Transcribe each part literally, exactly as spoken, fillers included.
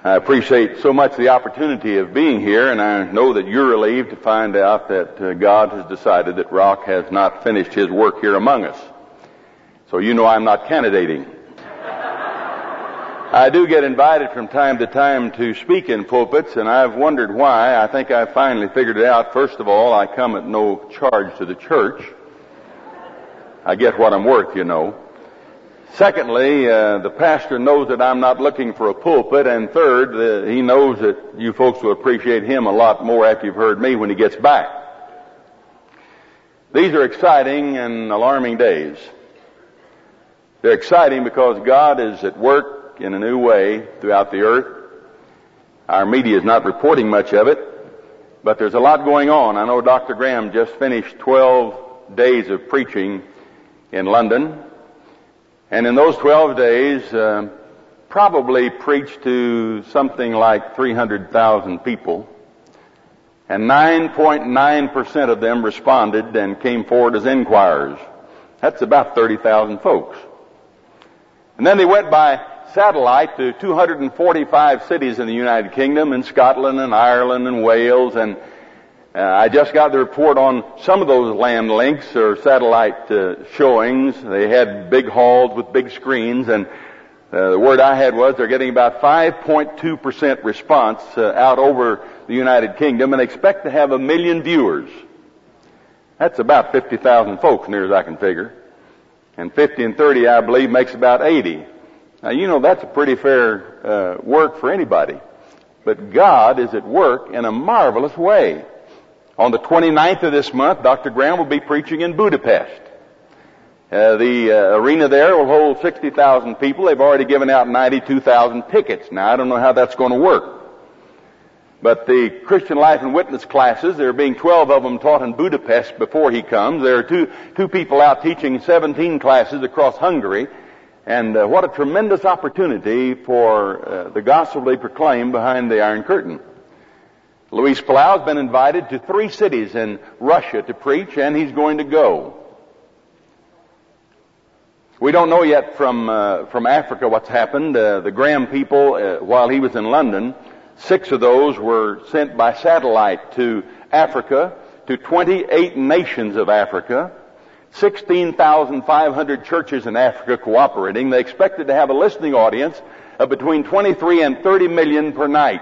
I appreciate so much the opportunity of being here, and I know that you're relieved to find out that uh, God has decided that Rock has not finished his work here among us. So you know I'm not candidating. I do get invited from time to time to speak in pulpits, and I've wondered why. I think I finally figured it out. First of all, I come at no charge to the church. I get what I'm worth, you know. Secondly, uh, the pastor knows that I'm not looking for a pulpit, and third, uh, he knows that you folks will appreciate him a lot more after you've heard me when he gets back. These are exciting and alarming days. They're exciting because God is at work in a new way throughout the earth. Our media is not reporting much of it, but there's a lot going on. I know Doctor Graham just finished twelve days of preaching in London. And in those twelve days, uh, probably preached to something like three hundred thousand people. And nine point nine percent of them responded and came forward as inquirers. That's about thirty thousand folks. And then they went by satellite to two hundred forty-five cities in the United Kingdom, and Scotland and Ireland and Wales, and Uh, I just got the report on some of those land links or satellite uh, showings. They had big halls with big screens, and uh, the word I had was they're getting about five point two percent response uh, out over the United Kingdom, and expect to have a million viewers. That's about fifty thousand folks, near as I can figure. And fifty and thirty, I believe, makes about eighty. Now, you know, that's a pretty fair uh, work for anybody. But God is at work in a marvelous way. On the twenty-ninth of this month, Doctor Graham will be preaching in Budapest. Uh, the uh, arena there will hold sixty thousand people. They've already given out ninety-two thousand tickets. Now, I don't know how that's going to work. But the Christian Life and Witness classes, there are being twelve of them taught in Budapest before he comes. There are two, two people out teaching seventeen classes across Hungary. And uh, what a tremendous opportunity for uh, the gospel to be proclaimed behind the Iron Curtain. Luis Palau has been invited to three cities in Russia to preach, and he's going to go. We don't know yet from uh, from Africa what's happened. Uh, the Graham people, uh, while he was in London, six of those were sent by satellite to Africa, to twenty-eight nations of Africa, sixteen thousand five hundred churches in Africa cooperating. They expected to have a listening audience of between twenty-three and thirty million per night.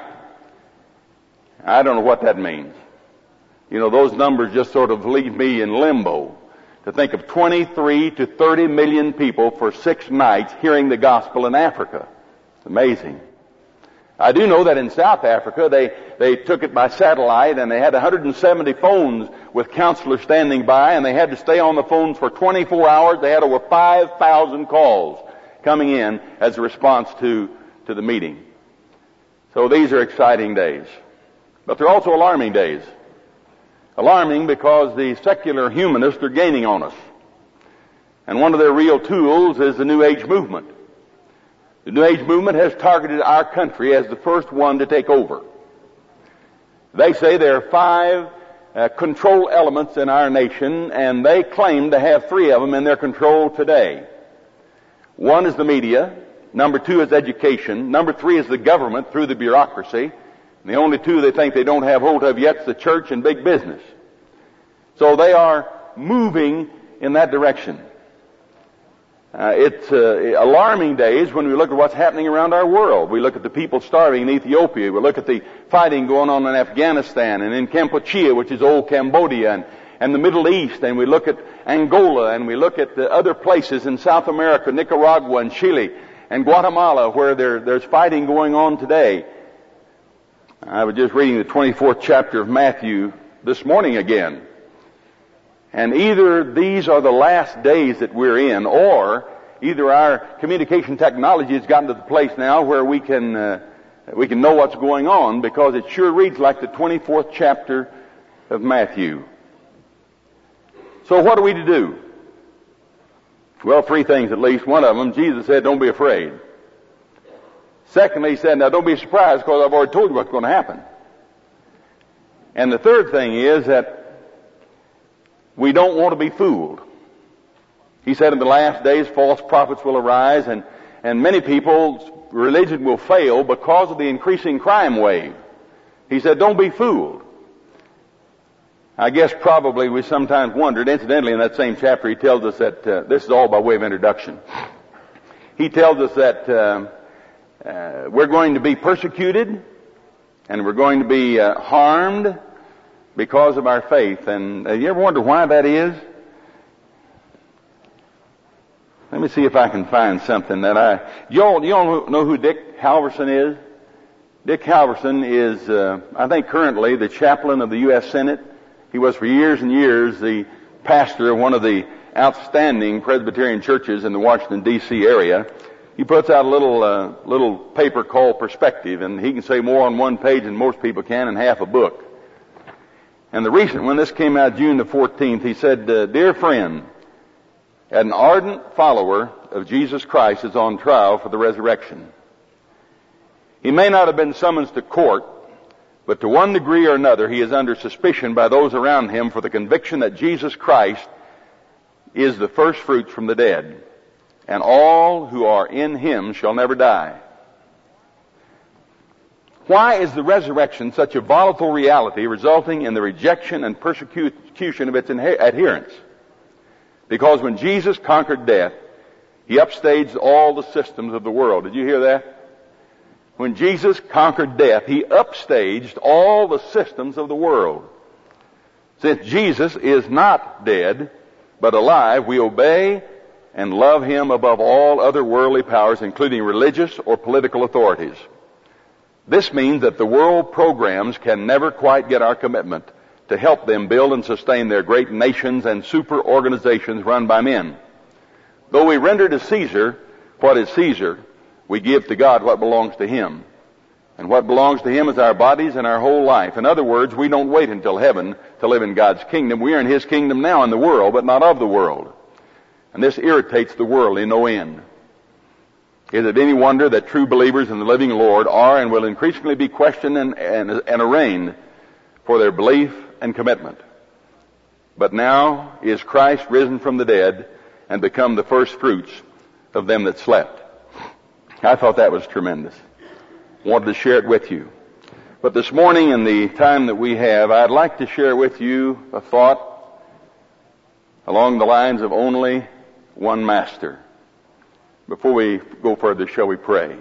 I don't know what that means. You know, those numbers just sort of leave me in limbo. To think of twenty-three to thirty million people for six nights hearing the gospel in Africa. It's amazing. I do know that in South Africa, they, they took it by satellite, and they had one hundred seventy phones with counselors standing by, and they had to stay on the phones for twenty-four hours. They had over five thousand calls coming in as a response to, to the meeting. So these are exciting days. But they're also alarming days. Alarming because the secular humanists are gaining on us. And one of their real tools is the New Age movement. The New Age movement has targeted our country as the first one to take over. They say there are five uh, control elements in our nation, and they claim to have three of them in their control today. One is the media. Number two is education. Number three is the government through the bureaucracy. And the only two they think they don't have hold of yet is the church and big business. So they are moving in that direction. Uh, it's uh, alarming days when we look at what's happening around our world. We look at the people starving in Ethiopia. We look at the fighting going on in Afghanistan and in Kampuchea, which is old Cambodia, and, and the Middle East. And we look at Angola, and we look at the other places in South America, Nicaragua and Chile and Guatemala, where there, there's fighting going on today. I was just reading the twenty-fourth chapter of Matthew this morning again. And either these are the last days that we're in, or either our communication technology has gotten to the place now where we can uh, we can know what's going on, because it sure reads like the twenty-fourth chapter of Matthew. So what are we to do? Well, three things at least. One of them, Jesus said, don't be afraid. Secondly, he said, now don't be surprised, because I've already told you what's going to happen. And the third thing is that we don't want to be fooled. He said in the last days false prophets will arise, and, and many people's religion will fail because of the increasing crime wave. He said, don't be fooled. I guess probably we sometimes wondered, incidentally in that same chapter he tells us that, uh, this is all by way of introduction. He tells us that uh, uh, we're going to be persecuted and we're going to be uh, harmed because of our faith. And uh, you ever wonder why that is? Let me see if I can find something that I... You all, you all know who Dick Halverson is? Dick Halverson is, uh, I think currently, the chaplain of the U S Senate. He was for years and years the pastor of one of the outstanding Presbyterian churches in the Washington, D C area. He puts out a little, uh, little paper called Perspective, and he can say more on one page than most people can in half a book. And the recent one, this came out June the fourteenth, he said, uh, Dear friend, an ardent follower of Jesus Christ is on trial for the resurrection. He may not have been summoned to court, but to one degree or another he is under suspicion by those around him for the conviction that Jesus Christ is the first fruits from the dead, and all who are in him shall never die. Why is the resurrection such a volatile reality, resulting in the rejection and persecution of its adherents? Because when Jesus conquered death, he upstaged all the systems of the world. Did you hear that? When Jesus conquered death, he upstaged all the systems of the world. Since Jesus is not dead, but alive, we obey and love him above all other worldly powers, including religious or political authorities. This means that the world programs can never quite get our commitment to help them build and sustain their great nations and super organizations run by men. Though we render to Caesar what is Caesar, we give to God what belongs to him. And what belongs to him is our bodies and our whole life. In other words, we don't wait until heaven to live in God's kingdom. We are in his kingdom now in the world, but not of the world. And this irritates the world in no end. Is it any wonder that true believers in the living Lord are and will increasingly be questioned and, and, and arraigned for their belief and commitment? But now is Christ risen from the dead and become the first fruits of them that slept. I thought that was tremendous. Wanted to share it with you. But this morning, in the time that we have, I'd like to share with you a thought along the lines of only one master. Before we go further, shall we pray?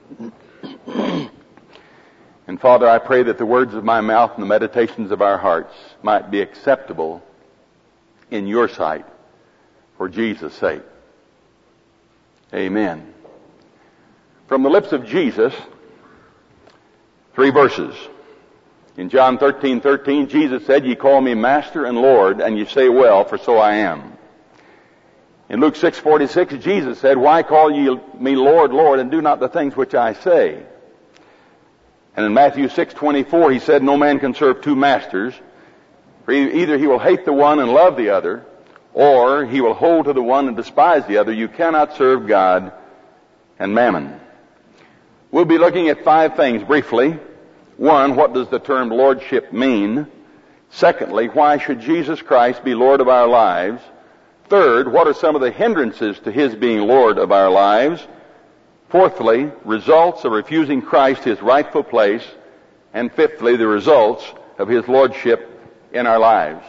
And Father, I pray that the words of my mouth and the meditations of our hearts might be acceptable in your sight for Jesus' sake. Amen. From the lips of Jesus, three verses. In John thirteen thirteen, Jesus said, Ye call me Master and Lord, and ye say well, for so I am. In Luke six forty-six, Jesus said, Why call ye me Lord, Lord, and do not the things which I say? And in Matthew six twenty-four, he said, No man can serve two masters, for either he will hate the one and love the other, or he will hold to the one and despise the other. You cannot serve God and mammon. We'll be looking at five things briefly. One, what does the term lordship mean? Secondly, why should Jesus Christ be Lord of our lives? Third, what are some of the hindrances to his being Lord of our lives? Fourthly, results of refusing Christ his rightful place. And fifthly, the results of his lordship in our lives.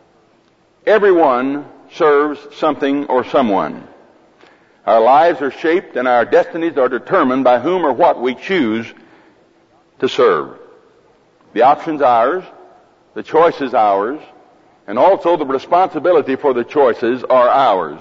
Everyone serves something or someone. Our lives are shaped and our destinies are determined by whom or what we choose to serve. The option's ours, the choice is ours, and also the responsibility for the choices are ours.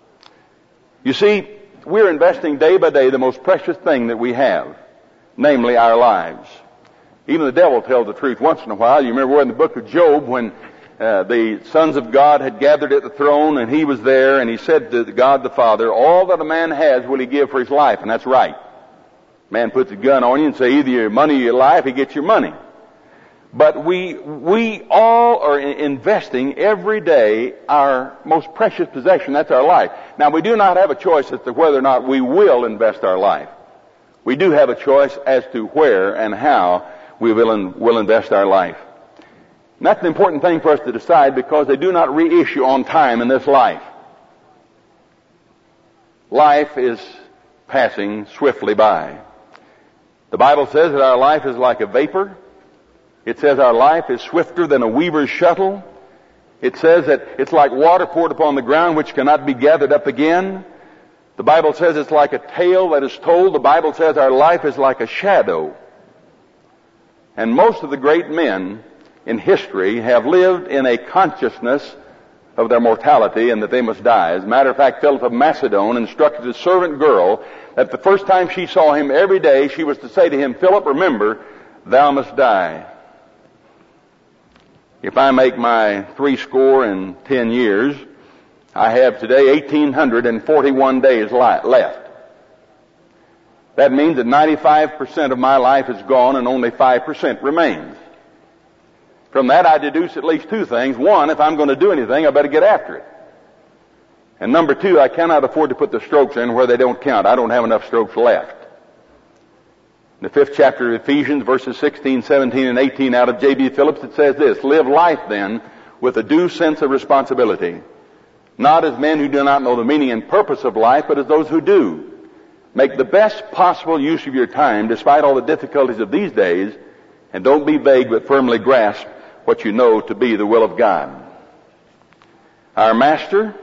You see, we're investing day by day the most precious thing that we have, namely our lives. Even the devil tells the truth once in a while. You remember in the book of Job when Uh, the sons of God had gathered at the throne, and he was there, and he said to God the Father, all that a man has will he give for his life, and that's right. Man puts a gun on you and say, either your money or your life, he gets your money. But we, we all are investing every day our most precious possession, that's our life. Now, we do not have a choice as to whether or not we will invest our life. We do have a choice as to where and how we will, in, will invest our life. And that's an important thing for us to decide because they do not reissue on time in this life. Life is passing swiftly by. The Bible says that our life is like a vapor. It says our life is swifter than a weaver's shuttle. It says that it's like water poured upon the ground which cannot be gathered up again. The Bible says it's like a tale that is told. The Bible says our life is like a shadow. And most of the great men in history have lived in a consciousness of their mortality and that they must die. As a matter of fact, Philip of Macedon instructed a servant girl that the first time she saw him every day, she was to say to him, "Philip, remember, thou must die." If I make my three score and ten years, I have today eighteen forty-one days left. That means that ninety-five percent of my life is gone and only five percent remains. From that I deduce at least two things. One, if I'm going to do anything, I better get after it. And number two, I cannot afford to put the strokes in where they don't count. I don't have enough strokes left. In the fifth chapter of Ephesians, verses sixteen, seventeen, and eighteen out of J B Phillips, it says this: "Live life then with a due sense of responsibility, not as men who do not know the meaning and purpose of life, but as those who do. Make the best possible use of your time despite all the difficulties of these days, and don't be vague but firmly grasp what you know to be the will of God." Our Master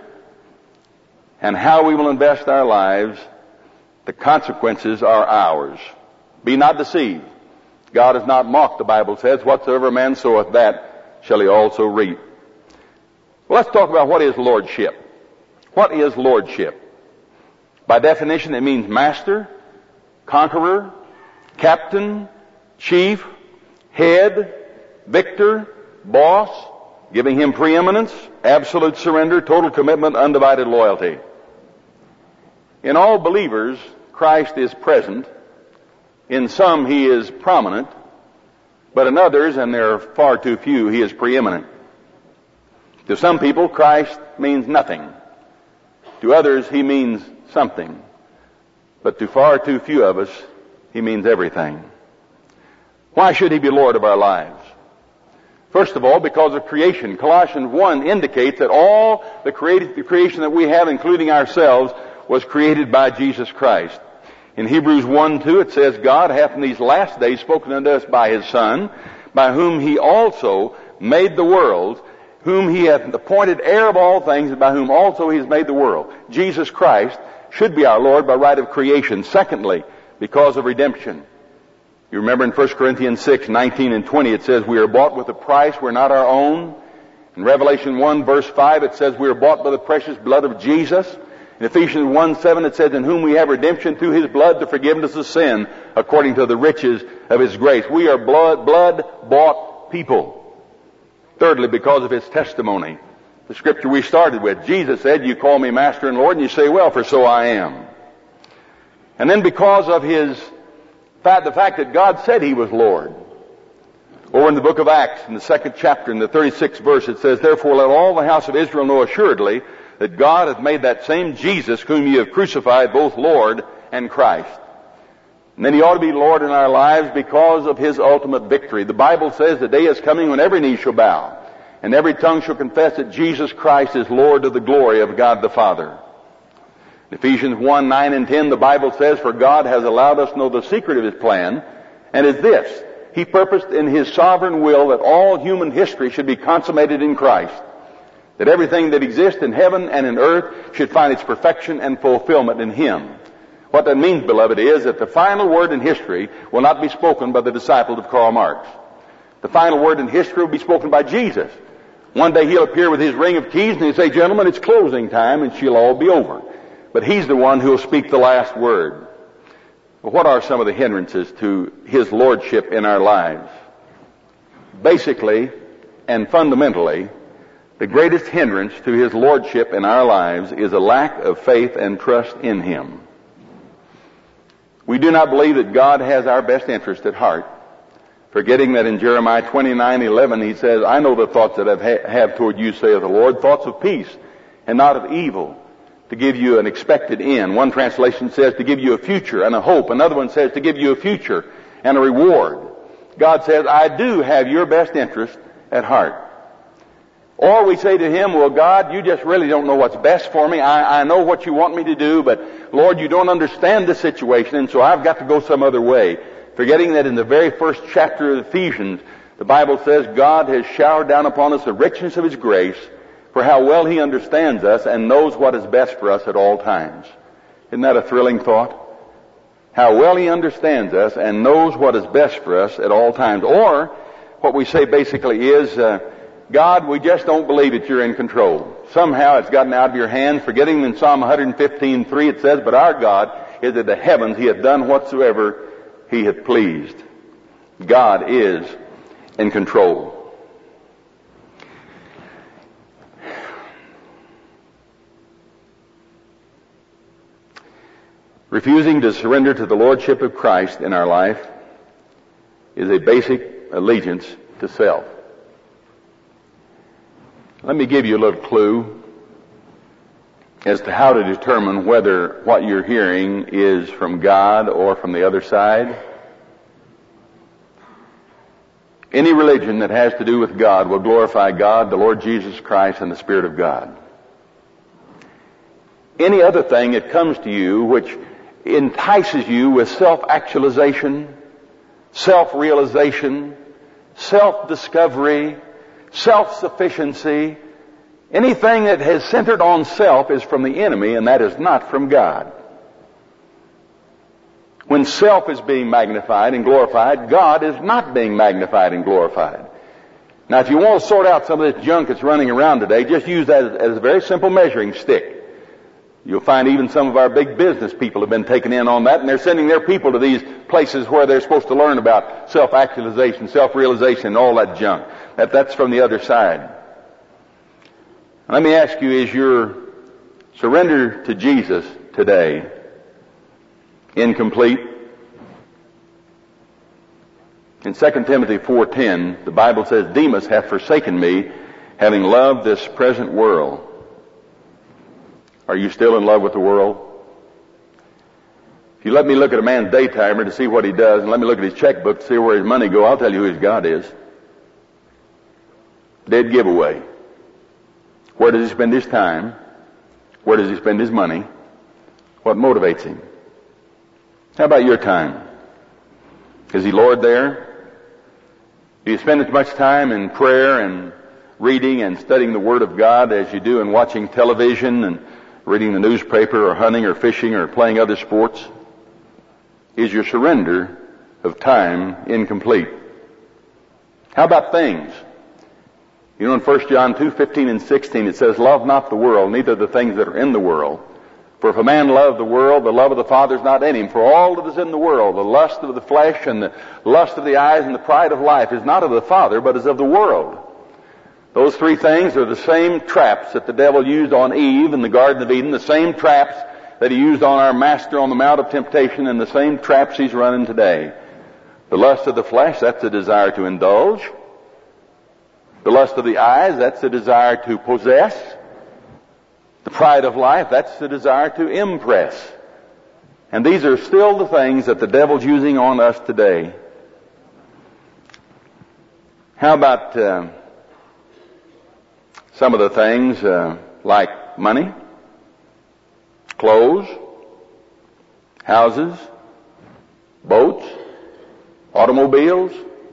and how we will invest our lives, the consequences are ours. Be not deceived. God is not mocked, the Bible says. Whatsoever a man soweth, that shall he also reap. Well, let's talk about what is lordship. What is lordship? By definition, it means master, conqueror, captain, chief, head, victor, boss, giving him preeminence, absolute surrender, total commitment, undivided loyalty. In all believers, Christ is present. In some, he is prominent, but in others, and there are far too few, he is preeminent. To some people, Christ means nothing. To others, he means something. But to far too few of us, he means everything. Why should he be Lord of our lives? First of all, because of creation. Colossians one indicates that all the creation that we have, including ourselves, was created by Jesus Christ. In Hebrews one two, it says, "God hath in these last days spoken unto us by his Son, by whom he also made the world, whom he hath appointed heir of all things, and by whom also he has made the world." Jesus Christ should be our Lord by right of creation. Secondly, because of redemption. You remember in First Corinthians six, nineteen and twenty, it says, "We are bought with a price, we're not our own." In Revelation one, verse five, it says, "We are bought by the precious blood of Jesus." In Ephesians one, seven, it says, "In whom we have redemption through his blood, the forgiveness of sin, according to the riches of his grace." We are blood, blood-bought people. Thirdly, because of his testimony. The scripture we started with, Jesus said, "You call me Master and Lord," and you say, "Well, for so I am." And then because of his fact, the fact that God said he was Lord. Over in the book of Acts, in the second chapter, in the thirty-sixth verse, it says, "Therefore let all the house of Israel know assuredly that God hath made that same Jesus whom ye have crucified both Lord and Christ." And then he ought to be Lord in our lives because of his ultimate victory. The Bible says the day is coming when every knee shall bow and every tongue shall confess that Jesus Christ is Lord to the glory of God the Father. In Ephesians one, nine and ten, the Bible says, "For God has allowed us to know the secret of his plan, and is this: he purposed in his sovereign will that all human history should be consummated in Christ, that everything that exists in heaven and in earth should find its perfection and fulfillment in him." What that means, beloved, is that the final word in history will not be spoken by the disciples of Karl Marx. The final word in history will be spoken by Jesus. One day he'll appear with his ring of keys and he'll say, "Gentlemen, it's closing time," and she'll all be over. But he's the one who will speak the last word. Well, what are some of the hindrances to his lordship in our lives? Basically and fundamentally, the greatest hindrance to his lordship in our lives is a lack of faith and trust in him. We do not believe that God has our best interest at heart, forgetting that in Jeremiah twenty-nine eleven he says, "I know the thoughts that I have toward you, saith the Lord, thoughts of peace and not of evil, to give you an expected end." One translation says to give you a future and a hope. Another one says to give you a future and a reward. God says, "I do have your best interest at heart." Or we say to Him, well, God, you just really don't know what's best for me. I, I know what you want me to do, but Lord, you don't understand the situation, and so I've got to go some other way. Forgetting that in the very first chapter of Ephesians, the Bible says God has showered down upon us the richness of His grace, for how well He understands us and knows what is best for us at all times. Isn't that a thrilling thought? How well He understands us and knows what is best for us at all times. Or, what we say basically is, uh, God, we just don't believe that you're in control. Somehow it's gotten out of your hands, forgetting in Psalm one fifteen three it says, but our God is in the heavens, He hath done whatsoever He hath pleased. God is in control. Refusing to surrender to the Lordship of Christ in our life is a basic allegiance to self. Let me give you a little clue as to how to determine whether what you're hearing is from God or from the other side. Any religion that has to do with God will glorify God, the Lord Jesus Christ, and the Spirit of God. Any other thing that comes to you which entices you with self-actualization, self-realization, self-discovery, self-sufficiency, anything that has centered on self is from the enemy, and that is not from God. When self is being magnified and glorified, God is not being magnified and glorified. Now, if you want to sort out some of this junk that's running around today, just use that as, as a very simple measuring stick. You'll find even some of our big business people have been taken in on that, and they're sending their people to these places where they're supposed to learn about self-actualization, self-realization, and all that junk. That, that's from the other side. Let me ask you, is your surrender to Jesus today incomplete? In Second Timothy four ten, the Bible says, Demas hath forsaken me, having loved this present world. Are you still in love with the world? If you let me look at a man's daytimer to see what he does, and let me look at his checkbook to see where his money go, I'll tell you who his God is. Dead giveaway. Where does he spend his time? Where does he spend his money? What motivates him? How about your time? Is he Lord there? Do you spend as much time in prayer and reading and studying the Word of God as you do in watching television and reading the newspaper or hunting or fishing or playing other sports? Is your surrender of time incomplete? How about things? You know, in First John two fifteen and sixteen it says, love not the world, neither the things that are in the world. For if a man love the world, the love of the Father is not in him. For all that is in the world, the lust of the flesh and the lust of the eyes and the pride of life, is not of the Father, but is of the world. Those three things are the same traps that the devil used on Eve in the Garden of Eden, the same traps that he used on our Master on the Mount of Temptation, and the same traps he's running today. The lust of the flesh, that's the desire to indulge. The lust of the eyes, that's the desire to possess. The pride of life, that's the desire to impress. And these are still the things that the devil's using on us today. How about uh, some of the things uh, like money, clothes, houses, boats, automobiles?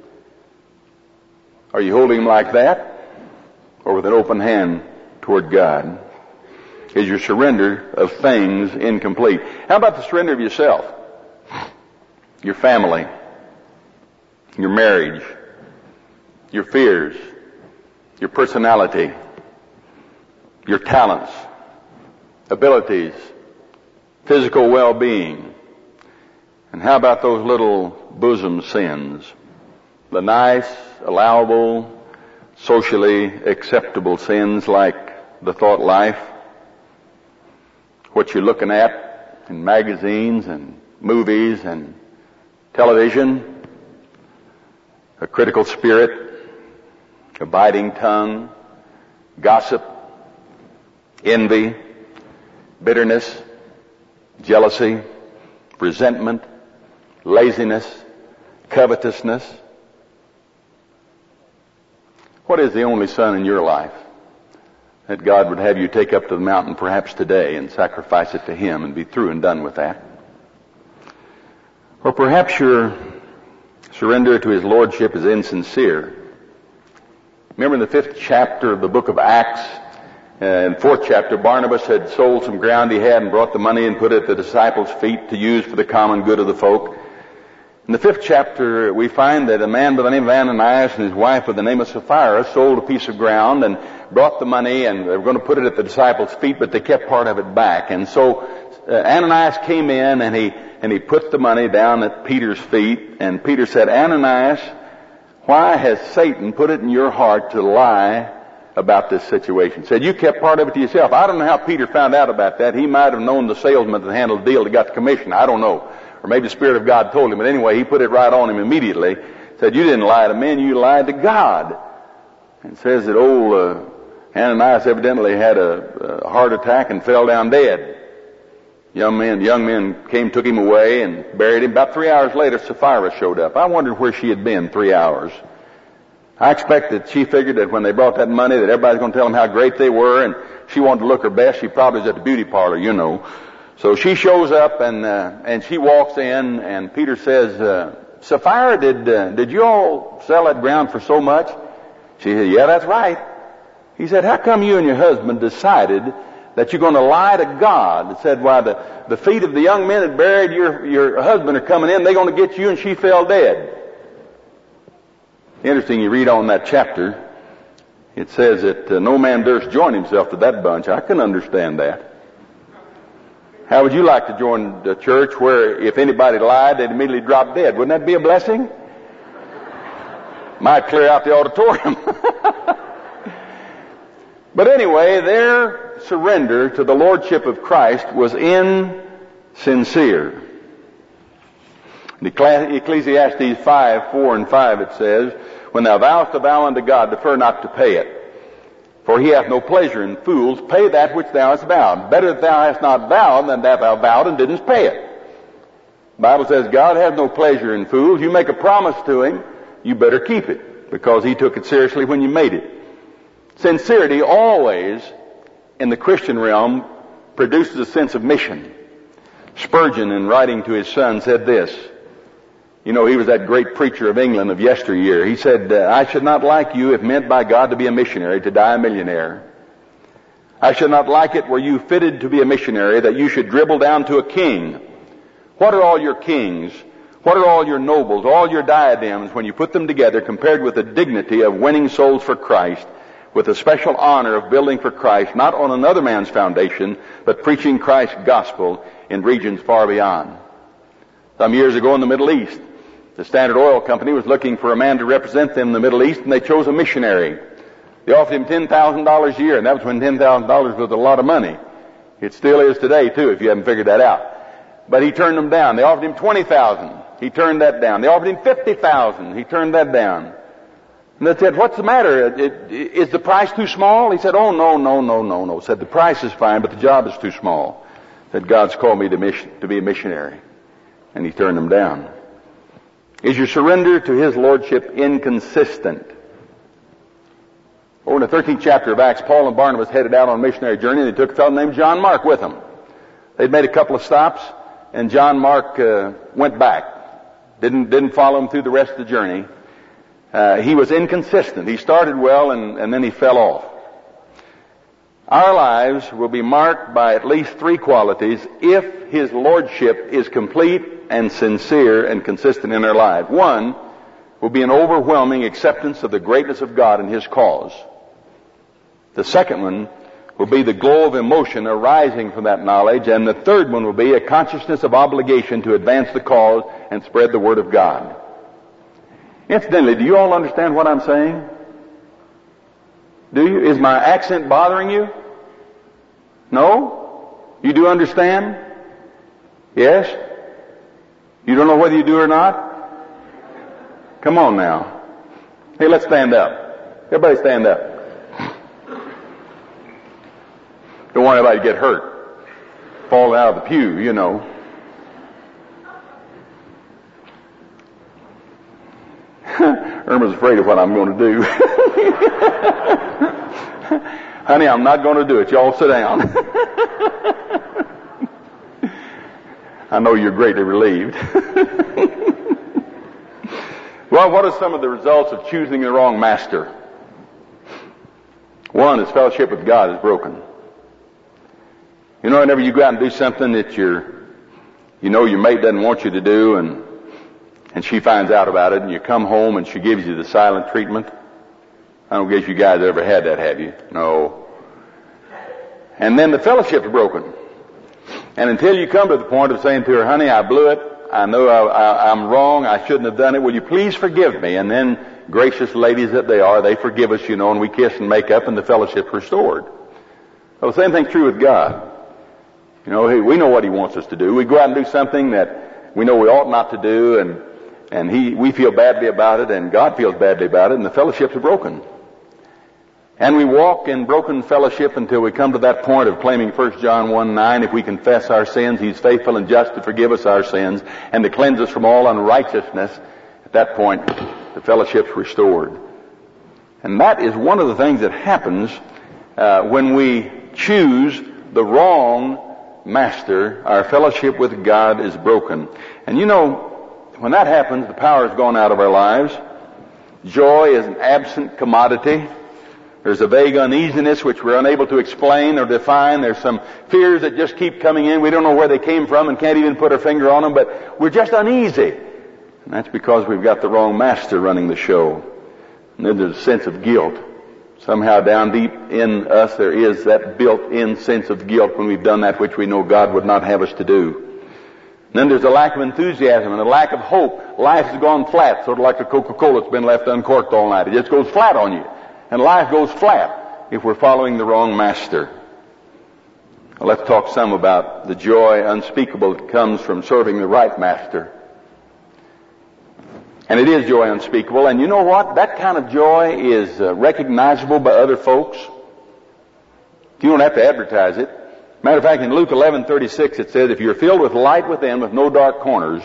Are you holding them like that, or with an open hand toward God? Is your surrender of things incomplete? How about the surrender of yourself, your family, your marriage, your fears, your personality, your talents, abilities, physical well-being? And how about those little bosom sins? The nice, allowable, socially acceptable sins like the thought life, what you're looking at in magazines and movies and television, a critical spirit, a biting tongue, gossip, envy, bitterness, jealousy, resentment, laziness, covetousness. What is the only son in your life? that God would have you take up to the mountain perhaps today and sacrifice it to Him and be through and done with that. Or perhaps your surrender to His Lordship is insincere. Remember in the fifth chapter of the book of Acts, uh, in the fourth chapter, Barnabas had sold some ground he had and brought the money and put it at the disciples' feet to use for the common good of the folk. In the fifth chapter, we find that a man by the name of Ananias and his wife by the name of Sapphira sold a piece of ground and brought the money, and they were going to put it at the disciples' feet, but they kept part of it back. And so uh, Ananias came in and he and he put the money down at Peter's feet, and Peter said, "Ananias, why has Satan put it in your heart to lie about this situation?" He said, "You kept part of it to yourself." I don't know how Peter found out about that. He might have known the salesman that handled the deal that got the commission. I don't know. Or maybe the Spirit of God told him. But anyway, he put it right on him immediately. Said, "You didn't lie to men, you lied to God." And it says that old uh, Ananias evidently had a, a heart attack and fell down dead. Young men, young men came, took him away, and buried him. About three hours later, Sapphira showed up. I wondered where she had been three hours. I expect that she figured that when they brought that money, that everybody's going to tell them how great they were, and she wanted to look her best. She probably was at the beauty parlor, you know. So she shows up, and uh, and she walks in, and Peter says, uh, "Sapphira, did uh, did you all sell that ground for so much?" She said, "Yeah, that's right." He said, "How come you and your husband decided that you're going to lie to God?" It said, "Why, the, the feet of the young men that buried your, your husband are coming in. They're going to get you," and she fell dead. Interesting, you read on that chapter, it says that uh, no man durst join himself to that bunch. I can understand that. How would you like to join the church where if anybody lied, they'd immediately drop dead? Wouldn't that be a blessing? Might clear out the auditorium. But anyway, their surrender to the Lordship of Christ was insincere. In Ecclesiastes five, four and five it says, "When thou vowest a vow unto God, defer not to pay it. For He hath no pleasure in fools. Pay that which thou hast vowed. Better that thou hast not vowed than that thou vowed and didn't pay it." The Bible says God has no pleasure in fools. You make a promise to Him, you better keep it, because He took it seriously when you made it. Sincerity always, in the Christian realm, produces a sense of mission. Spurgeon, in writing to his son, said this. You know, he was that great preacher of England of yesteryear. He said, uh, "I should not like you, if meant by God to be a missionary, to die a millionaire. I should not like it were you fitted to be a missionary, that you should dribble down to a king. What are all your kings? What are all your nobles, all your diadems, when you put them together, compared with the dignity of winning souls for Christ, with the special honor of building for Christ, not on another man's foundation, but preaching Christ's gospel in regions far beyond?" Some years ago in the Middle East, the Standard Oil Company was looking for a man to represent them in the Middle East, and they chose a missionary. They offered him ten thousand dollars a year, and that was when ten thousand dollars was a lot of money. It still is today, too, if you haven't figured that out. But he turned them down. They offered him twenty thousand dollars. He turned that down. They offered him fifty thousand dollars. He turned that down. And they said, "What's the matter? It, it, is the price too small?" He said, "Oh, no, no, no, no, no." Said, "The price is fine, but the job is too small." Said, "God's called me to, mission, to be a missionary." And he turned them down. Is your surrender to His Lordship inconsistent? Over in the thirteenth chapter of Acts, Paul and Barnabas headed out on a missionary journey, and they took a fellow named John Mark with them. They'd made a couple of stops, and John Mark uh, went back. Didn't, didn't follow them through the rest of the journey. Uh, he was inconsistent. He started well, and, and then he fell off. Our lives will be marked by at least three qualities if His Lordship is complete and sincere and consistent in our lives. One will be an overwhelming acceptance of the greatness of God and His cause. The second one will be the glow of emotion arising from that knowledge, and the third one will be a consciousness of obligation to advance the cause and spread the Word of God. Incidentally, do you all understand what I'm saying? Do you? Is my accent bothering you? No? You do understand? Yes? You don't know whether you do or not? Come on now. Hey, let's stand up. Everybody stand up. Don't want anybody to get hurt. Fall out of the pew, you know. Irma's afraid of what I'm going to do. Honey, I'm not going to do it. Y'all sit down. I know you're greatly relieved. Well, what are some of the results of choosing the wrong master? One is fellowship with God is broken. You know, whenever you go out and do something that you're, you know your mate doesn't want you to do, and and she finds out about it, and you come home and she gives you the silent treatment. I don't guess you guys ever had that, have you? No. And then the fellowship's broken. And until you come to the point of saying to her, honey, I blew it. I know I, I, I'm wrong. I shouldn't have done it. Will you please forgive me? And then, gracious ladies that they are, they forgive us, you know, and we kiss and make up, and the fellowship's restored. Well, the same thing's true with God. You know, we know what He wants us to do. We go out and do something that we know we ought not to do, and and He, we feel badly about it, and God feels badly about it, and the fellowship's broken. And we walk in broken fellowship until we come to that point of claiming First John one nine, if we confess our sins, He's faithful and just to forgive us our sins and to cleanse us from all unrighteousness. At that point, the fellowship's restored. And that is one of the things that happens uh, when we choose the wrong master. Our fellowship with God is broken. And you know, when that happens, the power has gone out of our lives. Joy is an absent commodity. There's a vague uneasiness which we're unable to explain or define. There's some fears that just keep coming in. We don't know where they came from and can't even put our finger on them, but we're just uneasy. And that's because we've got the wrong master running the show. And then there's a sense of guilt. Somehow down deep in us there is that built-in sense of guilt when we've done that which we know God would not have us to do. And then there's a lack of enthusiasm and a lack of hope. Life has gone flat, sort of like the Coca-Cola that's been left uncorked all night. It just goes flat on you. And life goes flat if we're following the wrong master. Well, let's talk some about the joy unspeakable that comes from serving the right master. And it is joy unspeakable. And you know what? That kind of joy is uh, recognizable by other folks. You don't have to advertise it. Matter of fact, in Luke eleven thirty-six it says, if you're filled with light within, with no dark corners,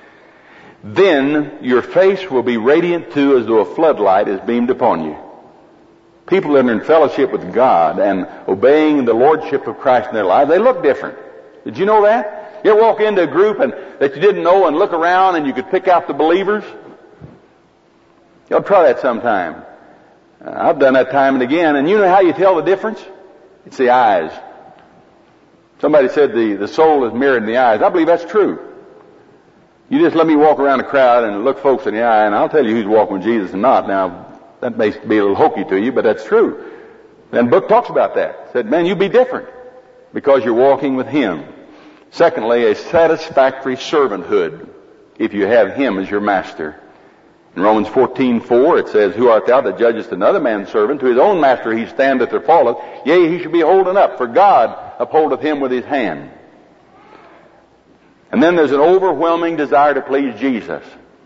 then your face will be radiant too, as though a floodlight is beamed upon you. People that are in fellowship with God and obeying the lordship of Christ in their lives, they look different. Did you know that? You ever walk into a group and that you didn't know and look around and you could pick out the believers? You'll try that sometime. Uh, I've done that time and again. And you know how you tell the difference? It's the eyes. Somebody said the, the soul is mirrored in the eyes. I believe that's true. You just let me walk around a crowd and look folks in the eye, and I'll tell you who's walking with Jesus and not. Now, that may be a little hokey to you, but that's true. And the book talks about that. It said, man, you be different because you're walking with Him. Secondly, a satisfactory servanthood if you have Him as your master. In Romans fourteen four it says, who art thou that judgest another man's servant? To his own master he standeth or falleth. Yea, he should be holden up, for God upholdeth him with His hand. And then there's an overwhelming desire to please Jesus.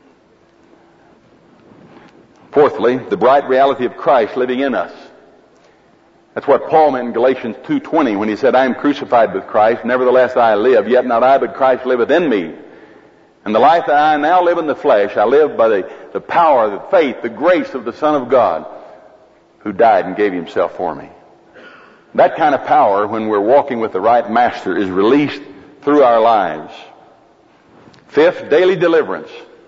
Fourthly, the bright reality of Christ living in us. That's what Paul meant in Galatians two twenty when he said, I am crucified with Christ, nevertheless I live, yet not I, but Christ liveth in me. And the life that I now live in the flesh, I live by the, the power, the faith, the grace of the Son of God, who died and gave Himself for me. That kind of power, when we're walking with the right master, is released through our lives. Fifth, daily deliverance.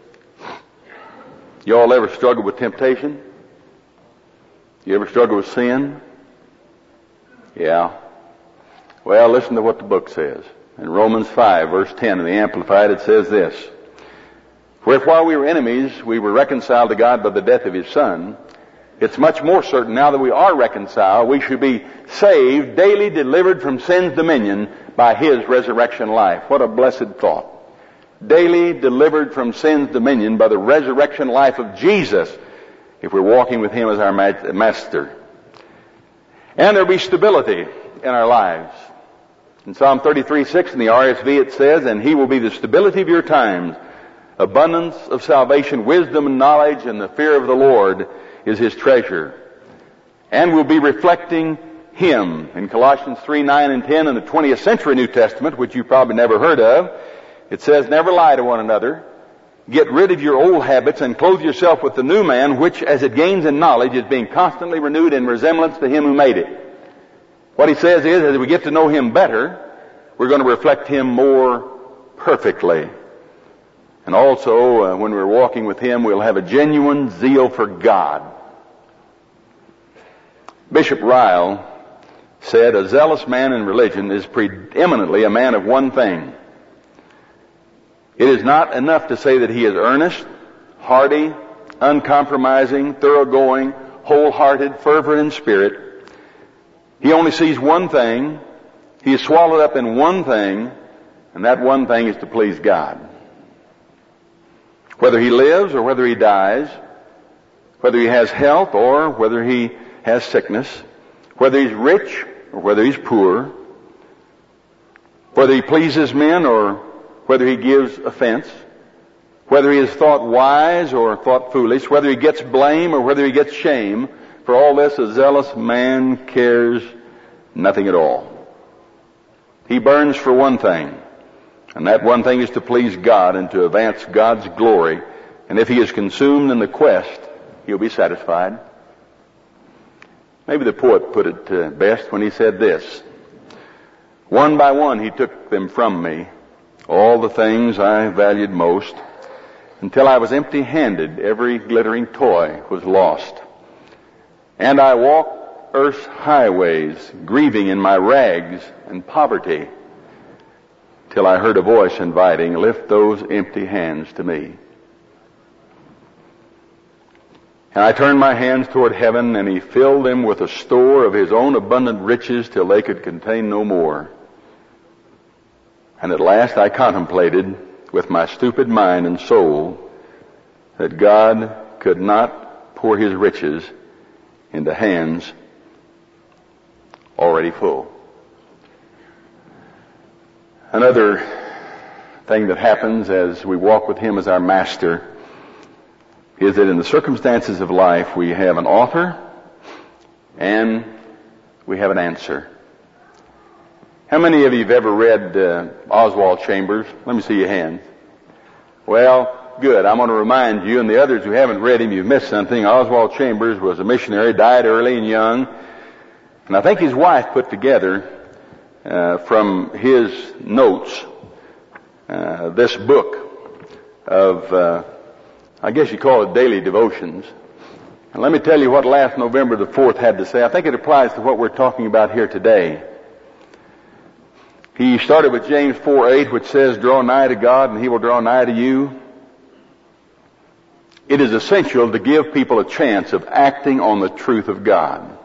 You all ever struggle with temptation? You ever struggle with sin? Yeah. Well, listen to what the book says. In Romans five, verse ten, in the Amplified, it says this. For if while we were enemies, we were reconciled to God by the death of His Son, it's much more certain now that we are reconciled, we should be saved, daily delivered from sin's dominion by His resurrection life. What a blessed thought. Daily delivered from sin's dominion by the resurrection life of Jesus, if we're walking with Him as our master. And there'll be stability in our lives. In Psalm thirty-three six in the R S V it says, and He will be the stability of your times, abundance of salvation, wisdom and knowledge, and the fear of the Lord is His treasure. And we'll be reflecting Him. In Colossians three nine and ten in the twentieth century New Testament, which you probably never heard of, it says, never lie to one another. Get rid of your old habits and clothe yourself with the new man, which as it gains in knowledge is being constantly renewed in resemblance to Him who made it. What he says is, as we get to know him better, we're going to reflect him more perfectly. And also, uh, when we're walking with him, we'll have a genuine zeal for God. Bishop Ryle said, a zealous man in religion is preeminently a man of one thing. It is not enough to say that he is earnest, hearty, uncompromising, thoroughgoing, wholehearted, fervent in spirit. He only sees one thing. He is swallowed up in one thing, and that one thing is to please God. Whether he lives or whether he dies, whether he has health or whether he has sickness, whether he's rich or whether he's poor, whether he pleases men or whether he gives offense, whether he is thought wise or thought foolish, whether he gets blame or whether he gets shame, for all this a zealous man cares nothing at all. He burns for one thing, and that one thing is to please God and to advance God's glory. And if he is consumed in the quest, he'll be satisfied. Maybe the poet put it uh, best when he said this: one by one he took them from me, all the things I valued most, until I was empty-handed, every glittering toy was lost. And I walked earth's highways, grieving in my rags and poverty, till I heard a voice inviting, lift those empty hands to me. And I turned my hands toward heaven, and he filled them with a store of his own abundant riches till they could contain no more. And at last I contemplated with my stupid mind and soul that God could not pour his riches into hands already full. Another thing that happens as we walk with him as our master is that in the circumstances of life we have an author and we have an answer. How many of you have ever read uh, Oswald Chambers? Let me see your hands. Well, good. I'm going to remind you, and the others who haven't read him, you've missed something. Oswald Chambers was a missionary, died early and young, and I think his wife put together uh, from his notes uh, this book of uh, I guess you call it daily devotions. And let me tell you what last November the fourth had to say. I think it applies to what we're talking about here today. He started with James four eight, which says, draw nigh to God and he will draw nigh to you. It is essential to give people a chance of acting on the truth of God.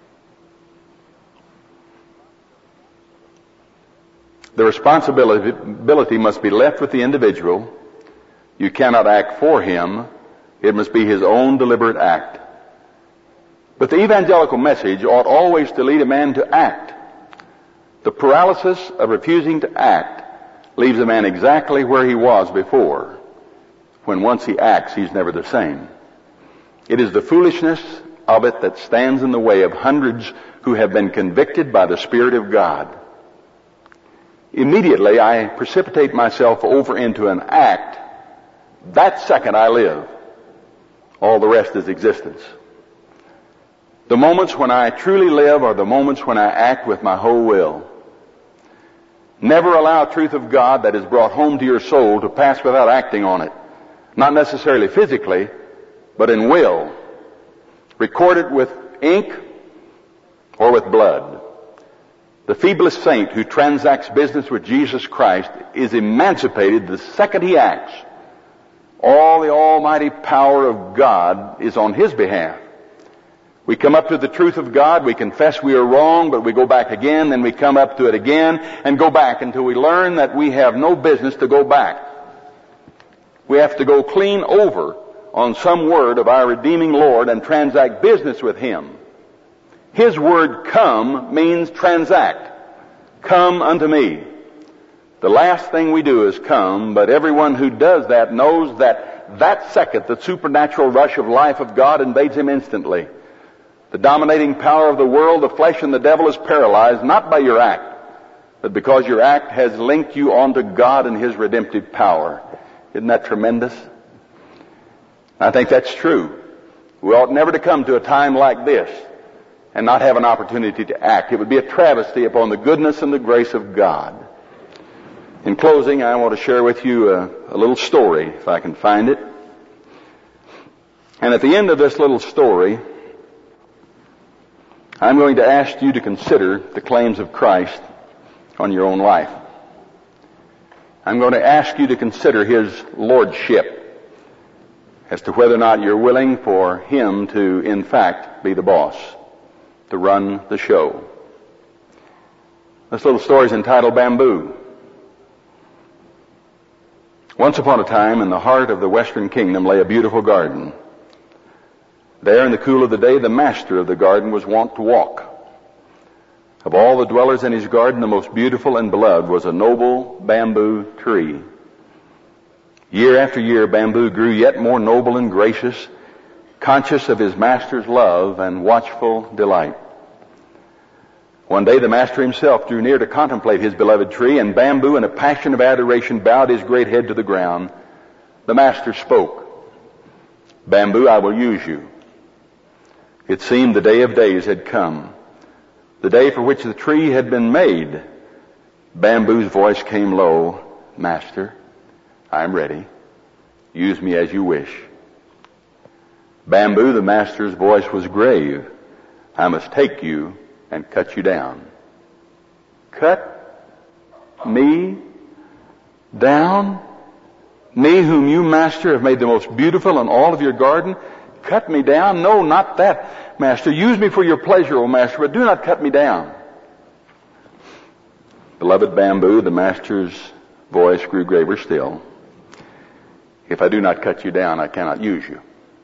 The responsibility must be left with the individual. You cannot act for him. It must be his own deliberate act. But the evangelical message ought always to lead a man to act. The paralysis of refusing to act leaves a man exactly where he was before. When once he acts, he's never the same. It is the foolishness of it that stands in the way of hundreds who have been convicted by the Spirit of God. Immediately I precipitate myself over into an act. That second I live. All the rest is existence. The moments when I truly live are the moments when I act with my whole will. Never allow truth of God that is brought home to your soul to pass without acting on it. Not necessarily physically, but in will. Record it with ink or with blood. The feeblest saint who transacts business with Jesus Christ is emancipated the second he acts. All the almighty power of God is on his behalf. We come up to the truth of God, we confess we are wrong, but we go back again, then we come up to it again, and go back until we learn that we have no business to go back. We have to go clean over on some word of our redeeming Lord and transact business with him. His word come means transact. Come unto me. The last thing we do is come, but everyone who does that knows that that second the supernatural rush of life of God invades him instantly. The dominating power of the world, the flesh, and the devil is paralyzed, not by your act, but because your act has linked you onto God and his redemptive power. Isn't that tremendous? I think that's true. We ought never to come to a time like this and not have an opportunity to act. It would be a travesty upon the goodness and the grace of God. In closing, I want to share with you a, a little story, if I can find it. And at the end of this little story, I'm going to ask you to consider the claims of Christ on your own life. I'm going to ask you to consider His lordship as to whether or not you're willing for Him to, in fact, be the boss, to run the show. This little story is entitled Bamboo. Once upon a time, in the heart of the Western Kingdom lay a beautiful garden. There in the cool of the day, the master of the garden was wont to walk. Of all the dwellers in his garden, the most beautiful and beloved was a noble bamboo tree. Year after year, Bamboo grew yet more noble and gracious, conscious of his master's love and watchful delight. One day the master himself drew near to contemplate his beloved tree, and Bamboo, in a passion of adoration, bowed his great head to the ground. The master spoke. Bamboo, I will use you. It seemed the day of days had come, the day for which the tree had been made. Bamboo's voice came low. Master, I'm ready. Use me as you wish. Bamboo, the master's voice was grave. I must take you and cut you down. Cut me down? Me whom you, master, have made the most beautiful in all of your garden? Cut me down? No, not that, master. Use me for your pleasure, O master, but do not cut me down. Beloved Bamboo, the master's voice grew graver still. If I do not cut you down, I cannot use you.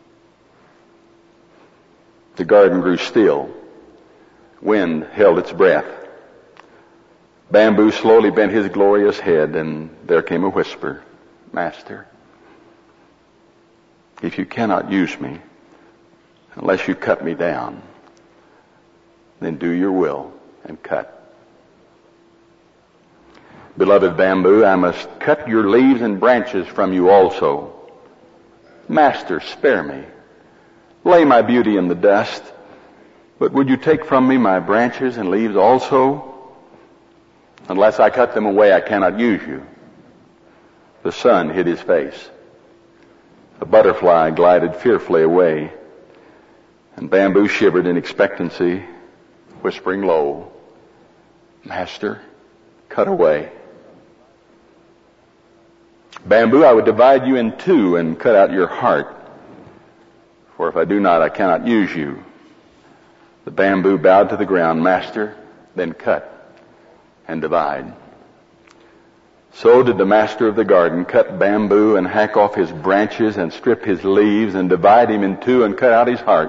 The garden grew still. Wind held its breath. Bamboo slowly bent his glorious head, and there came a whisper. Master, if you cannot use me unless you cut me down, then do your will and cut. Beloved Bamboo, I must cut your leaves and branches from you also. Master, spare me. Lay my beauty in the dust, but would you take from me my branches and leaves also? Unless I cut them away, I cannot use you. The sun hid his face. A butterfly glided fearfully away, and Bamboo shivered in expectancy, whispering low, Master, cut away. Bamboo, I would divide you in two and cut out your heart, for if I do not, I cannot use you. The Bamboo bowed to the ground. Master, then cut and divide. So did the master of the garden cut Bamboo and hack off his branches and strip his leaves and divide him in two and cut out his heart.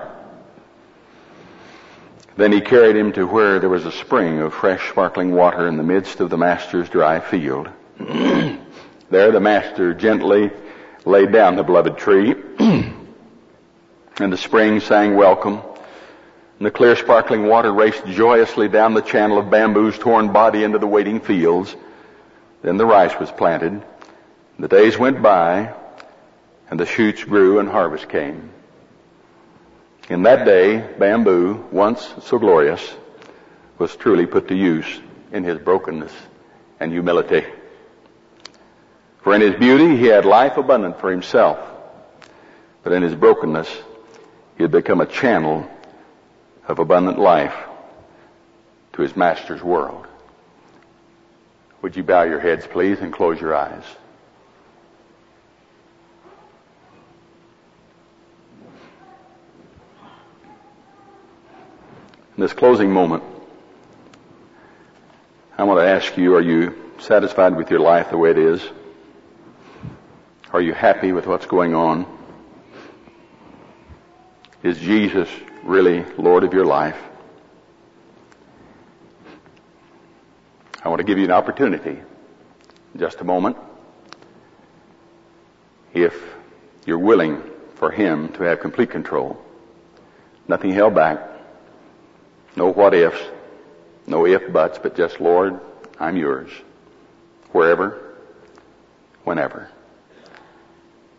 Then he carried him to where there was a spring of fresh sparkling water in the midst of the master's dry field. There the master gently laid down the beloved tree, and the spring sang welcome, and the clear sparkling water raced joyously down the channel of Bamboo's torn body into the waiting fields. Then the rice was planted. The days went by, and the shoots grew, and harvest came. In that day, Bamboo, once so glorious, was truly put to use in his brokenness and humility. For in his beauty, he had life abundant for himself. But in his brokenness, he had become a channel of abundant life to his master's world. Would you bow your heads, please, and close your eyes? In this closing moment, I want to ask you, are you satisfied with your life the way it is? Are you happy with what's going on? Is Jesus really Lord of your life? I want to give you an opportunity in just a moment. If you're willing for Him to have complete control, nothing held back, no what ifs, no if buts, but just, Lord, I'm yours, wherever, whenever.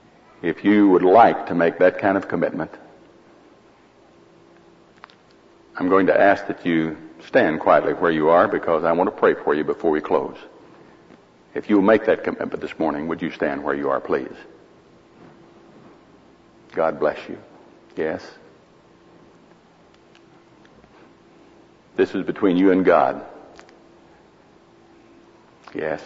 If you would like to make that kind of commitment, I'm going to ask that you stand quietly where you are because I want to pray for you before we close. If you will make that commitment this morning, would you stand where you are, please? God bless you. Yes. This is between you and God. Yes.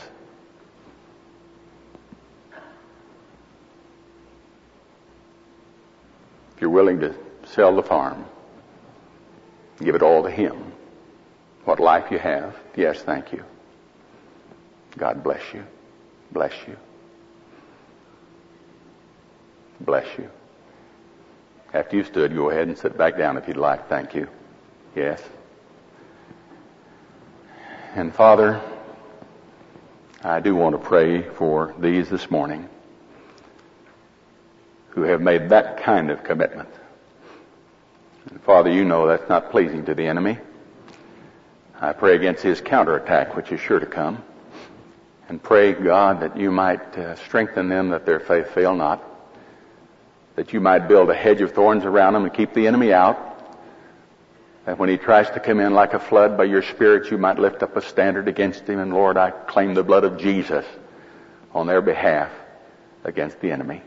If you're willing to sell the farm, give it all to Him. What life you have, yes, thank you. God bless you. Bless you. Bless you. After you stood, go ahead and sit back down if you'd like. Thank you. Yes. And Father, I do want to pray for these this morning who have made that kind of commitment. And Father, you know that's not pleasing to the enemy. I pray against his counterattack, which is sure to come. And pray, God, that you might uh, strengthen them, that their faith fail not. That you might build a hedge of thorns around them and keep the enemy out. That when he tries to come in like a flood by your Spirit, you might lift up a standard against him. And Lord, I claim the blood of Jesus on their behalf against the enemy.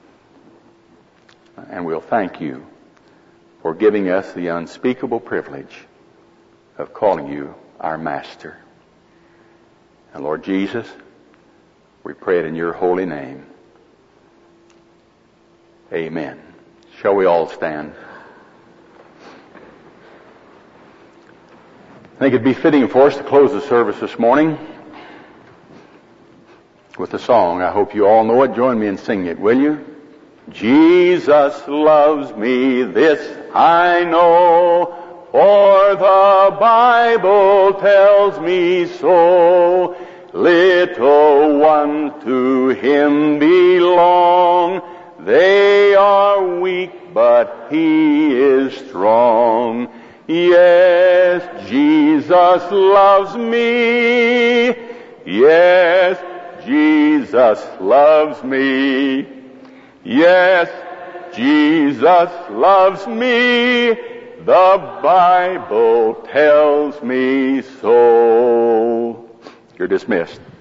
And we'll thank you for giving us the unspeakable privilege of calling you our Master. And Lord Jesus, we pray it in your holy name. Amen. Shall we all stand? I think it'd be fitting for us to close the service this morning with a song. I hope you all know it. Join me in singing it, will you? Jesus loves me, this I know, for the Bible tells me so. Little ones to Him belong. They are weak, but He is strong. Yes, Jesus loves me. Yes, Jesus loves me. Yes, Jesus loves me. The Bible tells me so. You're dismissed.